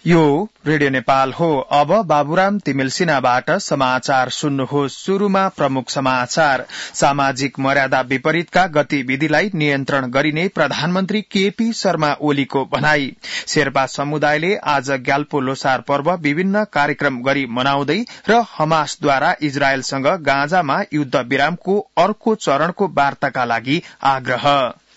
यो रेडियो नेपाल हो। अब बाबुराम तिमिल सिन्हाबाट समाचार सुन्नुहोस्। शुरूमा प्रमुख समाचार। सामाजिक मर्यादा विपरीतका गतिविधिलाई नियन्त्रण गरिने प्रधानमन्त्री केपी शर्मा ओलीको भनाई। शेर्पा समुदायले आज ग्याल्पो लोसार पर्व विभिन्न कार्यक्रम गरी मनाउँदै र हमासद्वारा इजरायलसँग गाजामा युद्ध विरामको अर्को चरणको वार्ताका लागि आग्रह।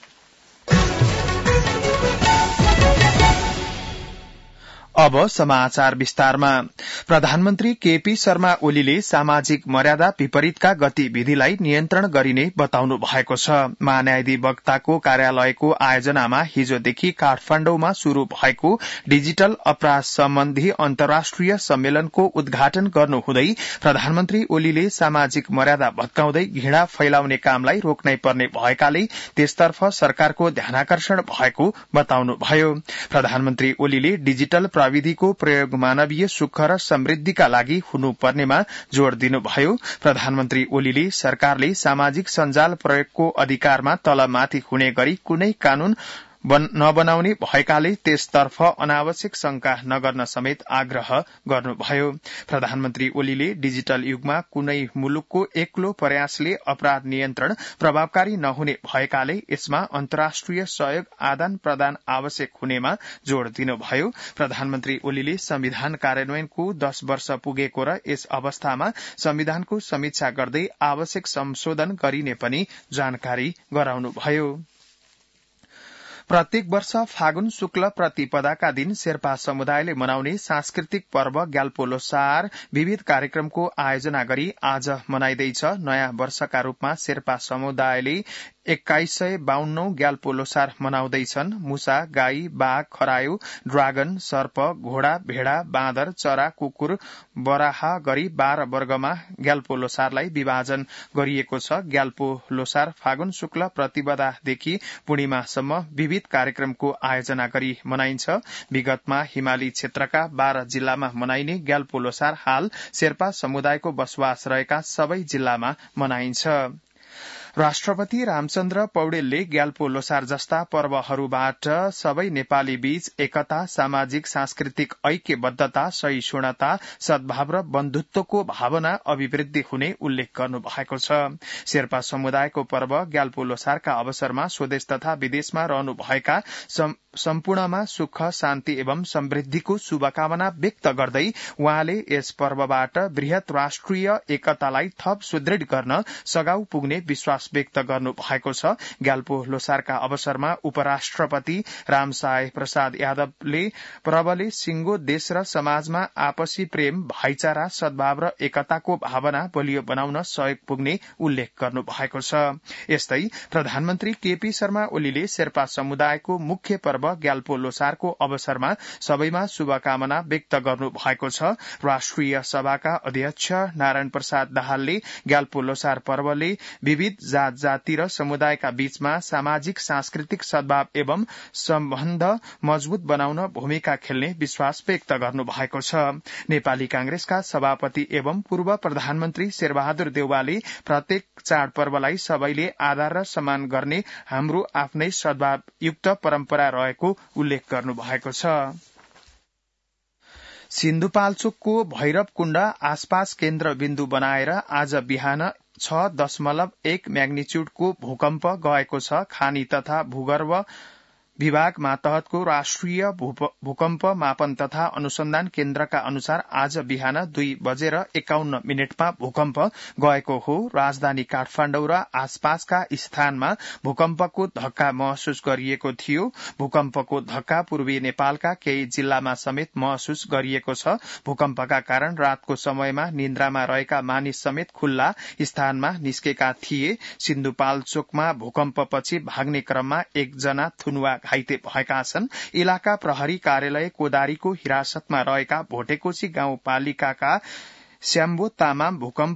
अब समाचार विस्तारमा। प्रधानमन्त्री केपी शर्मा ओलीले सामाजिक मर्यादा विपरीतका गतिविधिलाई नियन्त्रण गरिने बताउनु भएको छ। महान्यायाधिवक्ताको कार्यालयको आयोजनामा हिजोदेखि काठमाडौँमा शुरू भएको डिजिटल अपराध सम्बन्धी अन्तर्राष्ट्रिय सम्मेलनको उद्घाटन गर्नुहुँदै प्रधानमन्त्री ओलीले सामाजिक मर्यादा भत्काउँदै घृणा फैलाउने कामलाई रोक्नै पर्ने भएकाले त्यसतर्फ सरकारको ध्यानाकर्षण भएको बताउनुभयो। प्रधानमन्त्री ओलीले डिजिटल प्रविधिको प्रयोग मानवीय सुख र समृद्धिका लागि हुनुपर्नेमा जोड़ दिनुभयो। प्रधानमन्त्री ओलीले सरकारले सामाजिक सञ्जाल प्रयोगको अधिकारमा तलमाथि हुने गरी कुनै कानून नबनाउने भएकाले त्यसतर्फ अनावश्यक शंका नगर्न समेत आग्रह गर्नुभयो। प्रधानमन्त्री ओलीले डिजिटल युगमा कुनै मुलुकको एक्लो प्रयासले अपराध नियन्त्रण प्रभावकारी नहुने भएकाले यसमा अन्तर्राष्ट्रिय सहयोग आदान प्रदान आवश्यक हुनेमा जोड़ दिनुभयो। प्रधानमन्त्री ओलीले संविधान कार्यान्वयनको 10 वर्ष पुगेको र यस अवस्थामा संविधानको समीक्षा गर्दै आवश्यक संशोधन गरिने पनि जानकारी गराउनुभयो। प्रत्येक वर्ष फागुन शुक्ल प्रतिपदाका दिन शेर्पा समुदायले मनाउने सांस्कृतिक पर्व ग्याल्पो लोसार विविध कार्यक्रमको आयोजना गरी आज मनाइँदैछ। नयाँ वर्षका रूपमा शेर्पा समुदायले 2152 ग्याल्पो लोसार मनाउँदैछन्। मुसा, गाई, बाघ, खरायो, ड्रागन, सर्प, घोडा, भेडा, बाँदर, चरा, कुकुर, बराहा गरी 12 वर्गमा ग्याल्पो लोसारलाई विभाजन गरिएको छ। ग्याल्पो लोसार फागुन शुक्ल प्रतिपदादेखि पूर्णिमासम्म विविध कार्यक्रमको आयोजना गरी मनाइन्छ। विगतमा हिमाली क्षेत्रका 12 जिल्लामा मनाइने ग्याल्पो लोसार हाल शेर्पा समुदायको बसोबास रहेका सबै जिल्लामा मनाइन्छ। राष्ट्रपति रामचन्द्र पौडेलले ग्याल्पो लोसार जस्ता पर्वहरूबाट सबै नेपाली बीच एकता, सामाजिक सांस्कृतिक ऐक्यबद्धता, सहिष्णुता, सद्भाव र बन्धुत्वको भावना अभिवृद्धि हुने उल्लेख गर्नु भएको छ। शेर्पा समुदायको पर्व ग्याल्पो लोसारका अवसरमा स्वदेश तथा विदेशमा रहनुभएका सम्पूर्णमा सुख, शान्ति एवं समृद्धिको शुभकामना व्यक्त गर्दै उहाँले यस पर्वबाट वृहत राष्ट्रिय एकतालाई थप सुदृढ़ गर्न सघाउ पुग्ने विश्वास व्यक्त गर्नु भएको छ। ग्याल्पो लोसारका अवसरमा उपराष्ट्रपति रामसाय प्रसाद यादवले पर्वले सिंगो देश र समाजमा आपसी प्रेम, भाइचारा, सद्भाव र एकताको भावना बलियो बनाउन सहयोग पुग्ने उल्लेख गर्नु भएको छ। यस्तै प्रधानमन्त्री केपी शर्मा ओलीले शेर्पा समुदायको मुख्य पर्व ग्याल्पो लोसारको अवसरमा सबैमा शुभकामना व्यक्त गर्नु भएको छ। राष्ट्रिय सभाका अध्यक्ष नारायण प्रसाद दाहालले ग्याल्पो लोसार पर्वले विविध जात जाति र समुदायका बीचमा सामाजिक सांस्कृतिक सद्भाव एवं सम्बन्ध मजबूत बनाउन भूमिका खेल्ने विश्वास व्यक्त गर्नु भएको छ। नेपाली कांग्रेसका सभापति एवं पूर्व प्रधानमन्त्री शेरबहादुर देउवाले प्रत्येक चाडपर्वलाई सबैले आदर र सम्मान गर्ने हाम्रो आफ्नै सद्भावयुक्त परम्परा रहेको उल्लेख गर्नु भएको छ। सिन्धुपाल्चोकको भैरवकुण्ड आसपास केन्द्रबिन्दु बनाएर आज बिहान 6.1 म्याग्निच्युडको भूकम्प गएको छ। खानी तथा भूगर्भ विभाग मातहतको राष्ट्रिय भूकम्प मापन तथा अनुसन्धान केन्द्रका अनुसार आज बिहान 2:51 भूकम्प गएको हो। राजधानी काठमाडौँ र आसपासका स्थानमा भूकम्पको धक्का महसुस गरिएको थियो। भूकम्पको धक्का पूर्वी नेपालका केही जिल्लामा समेत महसुस गरिएको छ। भूकम्पका कारण रातको समयमा निन्द्रामा रहेका मानिस समेत खुल्ला स्थानमा निस्केका थिए। सिन्धुपाल्चोकमा भूकम्पपछि भाग्ने क्रममा एकजना थुनुवा घाइते भएका छन्। इलाका प्रहरी कार्यालय कोदारीको हिरासतमा रहेका भोटेकोशी गाउँपालिकाका श्याम्बो तामाङ भूकम्प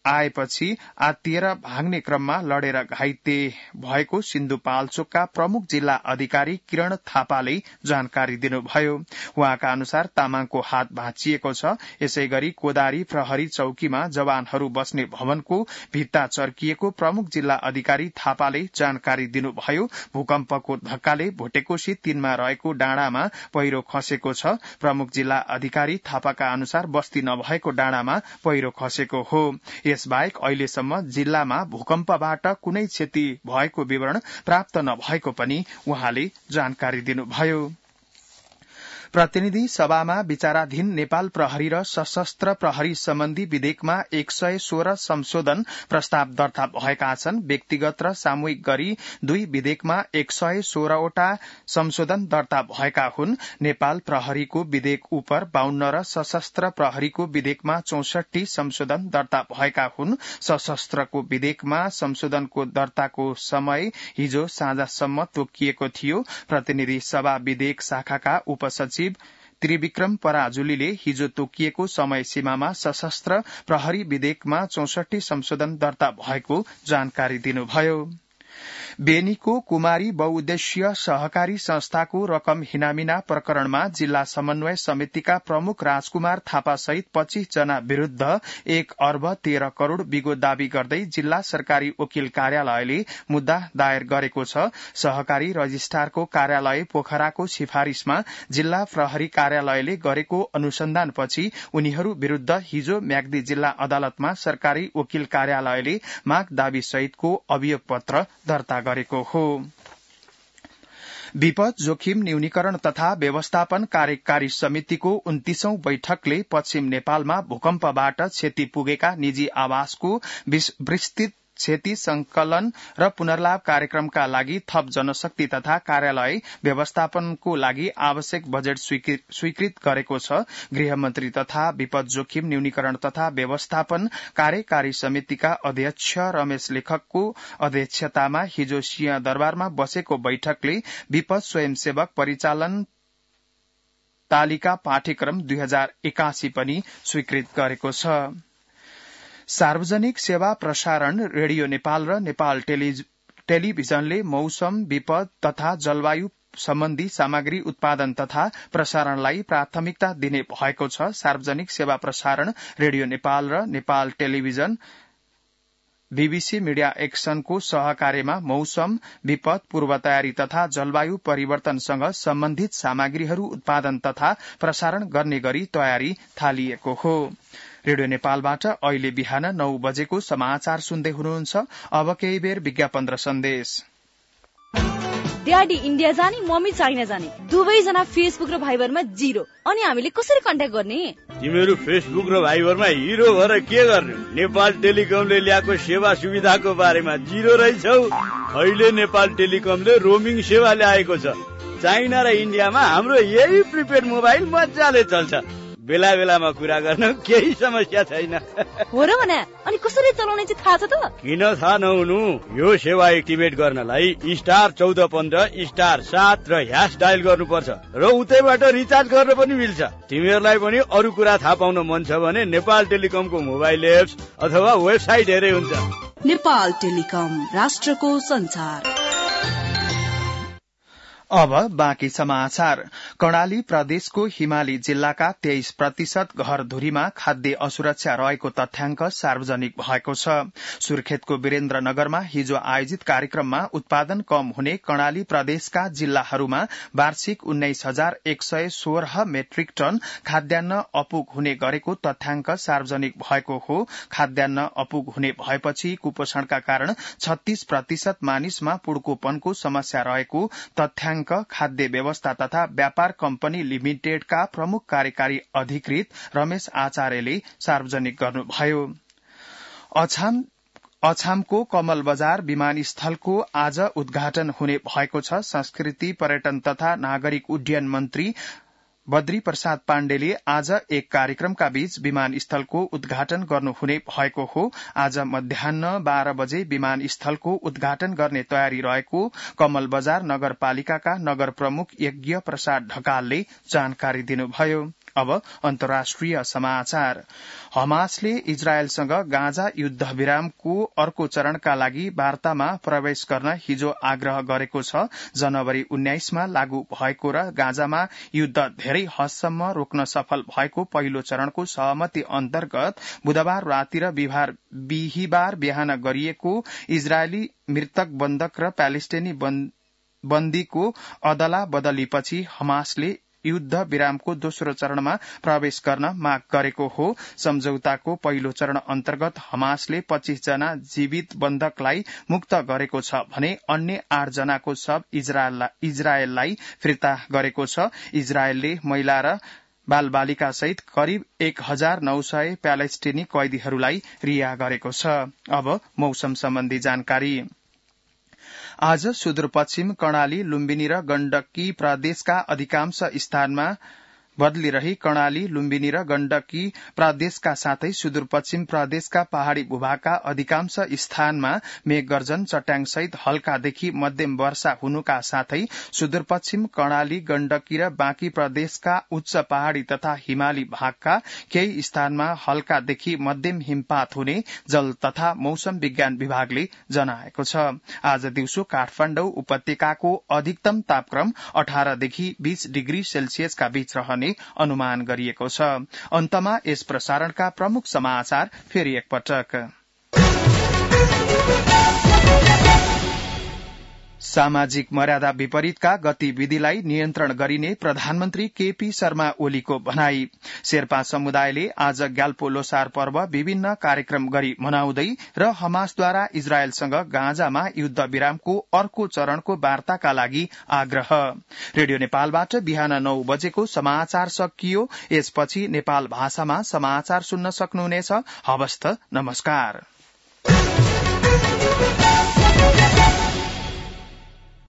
आएपछि आत्तिएर भाग्ने क्रममा लडेर घाइते भएको सिन्धुपाल्चोकका प्रमुख जिल्ला अधिकारी किरण थापाले जानकारी दिनुभयो। उहाँका अनुसार तामाङको हात भाँचिएको छ। यसै गरी कोदारी प्रहरी चौकीमा जवानहरू बस्ने भवनको भित्ता चर्किएको प्रमुख जिल्ला अधिकारी थापाले जानकारी दिनुभयो। भूकम्पको धक्काले भुटेकोशी 3 मा रहेको डाँडामा पहिरो खसेको छ। प्रमुख जिल्ला अधिकारी थापाका अनुसार बस्ती नभएको डाँडामा पहिरो खसेको हो। यसबाहेक अहिलेसम्म जिल्लामा भूकम्पबाट कुनै क्षति भएको विवरण प्राप्त नभएको पनि उहाँले जानकारी दिनुभयो। प्रतिनिधि सभामा विचाराधीन नेपाल प्रहरी र सशस्त्र प्रहरी सम्बन्धी विधेयकमा 116 संशोधन प्रस्ताव दर्ता भएका छन्। व्यक्तिगत र सामूहिक गरी 2 विधेयकमा 116 वटा संशोधन दर्ता भएका हुन्। नेपाल प्रहरीको विधेयक उप 52 र सशस्त्र प्रहरीको विधेयकमा 64 संशोधन दर्ता भएका हुन्। सशस्त्रको विधेयकमा संशोधनको दर्ताको समय हिजो साँझसम्म तोकिएको थियो। प्रतिनिधि सभा विधेयक शाखाका उपसचिव त्रिविक्रम पराजुलीले हिजो तोकिएको समय सीमामा सशस्त्र प्रहरी विधेयकमा 64 संशोधन दर्ता भएको जानकारी दिनुभयो। बेनीको कुमारी बहुउद्देश्य सहकारी संस्थाको रकम हिनामिना प्रकरणमा जिल्ला समन्वय समितिका प्रमुख राजकुमार थापा सहित 25 जना विरूद्ध 1 अर्ब 13 करोड़ बिगो दावी गर्दै जिल्ला सरकारी वकिल कार्यालयले मुद्दा दायर गरेको छ। सहकारी रजिस्ट्रारको कार्यालय पोखराको सिफारिशमा जिल्ला प्रहरी कार्यालयले गरेको अनुसन्धानपछि उनीहरू विरूद्ध हिजो म्याग्दी जिल्ला अदालतमा सरकारी वकिल कार्यालयले माग दावी सहितको अभियोग पत्र दर्ता गरेको हो। विपद जोखिम न्यूनीकरण तथा व्यवस्थापन कार्यकारी समितिको 29औं बैठकले पश्चिम नेपालमा भूकम्पबाट क्षति पुगेका निजी आवासको विस्तृत क्षति संकलन र पुनर्लाभ कार्यक्रमका लागि थप जनशक्ति तथा कार्यालय व्यवस्थापनको लागि आवश्यक बजेट स्वीकृत गरेको छ। गृहमन्त्री तथा विपद जोखिम न्यूनीकरण तथा व्यवस्थापन कार्यकारी समितिका अध्यक्ष रमेश लेखकको अध्यक्षतामा हिजो सिंहदरबारमा बसेको बैठकले विपद स्वयंसेवक परिचालन तालिका पाठ्यक्रम 2081 पनि स्वीकृत गरेको छ। सार्वजनिक सेवा प्रसारण रेडियो नेपाल र नेपाल टेलिभिजनले मौसम विपद तथा जलवायु सम्बन्धी सामग्री उत्पादन तथा प्रसारणलाई प्राथमिकता दिने भएको छ। सार्वजनिक सेवा प्रसारण रेडियो नेपाल र नेपाल टेलिभिजन बीबीसी मीडिया एक्सनको सहकार्यमा मौसम विपद पूर्व तयारी तथा जलवायु परिवर्तनसँग सम्बन्धित सामग्रीहरू उत्पादन तथा प्रसारण गर्ने गरी तयारी थालिएको हो। रेडियो नेपालबाट अहिले बिहान 9 बजेको समाचार सुन्दै हुनुहुन्छ। अब केही बेर विज्ञापन र सन्देश। ड्याडी इन्डिया जाने मम्मी चाइना जाने दुवैजना फेसबुक र भाइबरमा 0। अनि हामीले कसरी कन्ट्याक्ट गर्ने? तिमीहरू फेसबुक र भाइबरमा हिरो भएर के गर्ने? नेपाल टेलिकमले ल्याएको सेवा सुविधाको बारेमा 0 रहेछौ। अहिले नेपाल टेलिकमले रोमिङ सेवा ल्याएको छ। चाइना र इन्डियामा हाम्रो यही प्रिपेड मोबाइल मजाले चल्छ। बेला बेलामा कुरा गर्न केही समस्या छैन। हो र भने अनि कसरी चलाउने चाहिँ थाहा छ त? किन थाहा नहुनु? यो सेवा एक्टिभेट गर्नलाई *1415 *7 र # डायल गर्नुपर्छ र उतैबाट रिचार्ज गर्न पनि मिल्छ। तिमीहरूलाई पनि अरू कुरा थाहा पाउन मन छ भने नेपाल टेलिकमको मोबाइल एप्स अथवा वेबसाइट हेरे हुन्छ। नेपाल टेलिकम, राष्ट्रको संचार। अब बाँकी समाचार। कर्णाली प्रदेशको हिमाली जिल्लाका 23% घरधुरीमा खाद्य असुरक्षा रहेको तथ्याङ्क सार्वजनिक भएको छ। सुर्खेतको वीरेन्द्रनगरमा हिजो आयोजित कार्यक्रममा उत्पादन कम हुने कर्णाली प्रदेशका जिल्लाहरूमा वार्षिक 19,116 मेट्रिक टन खाद्यान्न अपुग हुने गरेको तथ्याङ्क सार्वजनिक भएको हो। खाद्यान्न अपुग हुने भएपछि कुपोषणका कारण 36% मानिसमा पुड्कोपनको समस्या रहेको तथ्याङ्क खाद्य व्यवस्था तथा व्यापार कम्पनी लिमिटेडका प्रमुख कार्यकारी अधिकृत रमेश आचार्यले सार्वजनिक गर्नुभयो। अछामको कमल बजार विमानस्थलको आज उद्घाटन हुने भएको छ। संस्कृति पर्यटन तथा नागरिक उड्डयन मन्त्री बद्री प्रसाद पाण्डेले आज एक कार्यक्रमका बीच विमानस्थलको उद्घाटन गर्नुहुने भएको हो। आज मध्याह्न 12 बजे विमानस्थलको उद्घाटन गर्ने तयारी रहेको कमल बजार नगरपालिकाका नगर प्रमुख यज्ञ प्रसाद ढकालले जानकारी दिनुभयो। अब अन्तर्राष्ट्रिय समाचार। हमासले इजरायलसँग गाजा युद्ध विरामको अर्को चरणका लागि वार्तामा प्रवेश गर्न हिजो आग्रह गरेको छ। जनवरी 19मा लागू भएको र गाजामा युद्ध धेरै हदसम्म रोक्न सफल भएको पहिलो चरणको सहमति अन्तर्गत बुधबार राति र बिहिबार बिहान गरिएको इजरायली मृतक बन्धक र प्यालेस्टिनी बन्दीको अदला बदलीपछि हमासले युद्ध विरामको दोस्रो चरणमा प्रवेश गर्न माग गरेको हो। सम्झौताको पहिलो चरण अन्तर्गत हमासले 25 जना जीवित बन्धकलाई मुक्त गरेको छ भने अन्य 8 जनाको शव इजरायललाई फिर्ता गरेको छ। इजरायलले महिला र बालबालिका सहित करिब 1900 प्यालेस्टिनी कैदीहरूलाई रिहा गरेको छ। अब मौसम सम्बन्धी जानकारी। आज सुदूरपश्चिम कर्णाली, लुम्बिनी र गण्डकी प्रदेशका अधिकांश स्थानमा बदलिरही कर्णाली, लुम्बिनी र गण्डकी प्रदेशका साथै सुदूरपश्चिम प्रदेशका पहाड़ी भूभागका अधिकांश स्थानमा मेघगर्जन, चट्याङसहित हल्कादेखि मध्यम वर्षा हुनुका साथै सुदूरपश्चिम कर्णाली, गण्डकी र बाँकी प्रदेशका उच्च पहाड़ी तथा हिमाली भागका केही स्थानमा हल्कादेखि मध्यम हिमपात हुने जल तथा मौसम विज्ञान विभागले जनाएको छ। आज दिउँसो काठमाडौँ उपत्यकाको अधिकतम तापक्रम 18 देखि 20 डिग्री सेल्सियसका बीच रहने अनुमान गरिएको छ। अन्तमा यस प्रसारणका प्रमुख समाचार फेरि एकपटक। सामाजिक मर्यादा विपरीतका गतिविधिलाई नियन्त्रण गरिने प्रधानमन्त्री केपी शर्मा ओलीको भनाई। शेर्पा समुदायले आज ग्याल्पो लोसार पर्व विभिन्न कार्यक्रम गरी मनाउँदै र हमासद्वारा इजरायलसँग गाजामा युद्ध विरामको अर्को चरणको वार्ताका लागि आग्रह। रेडियो नेपालबाट बिहान 9 बजेको समाचार सकियो। यसपछि नेपाल भाषामा समाचार सुन्न सक्नुहुनेछ। हवस् त, नमस्कार।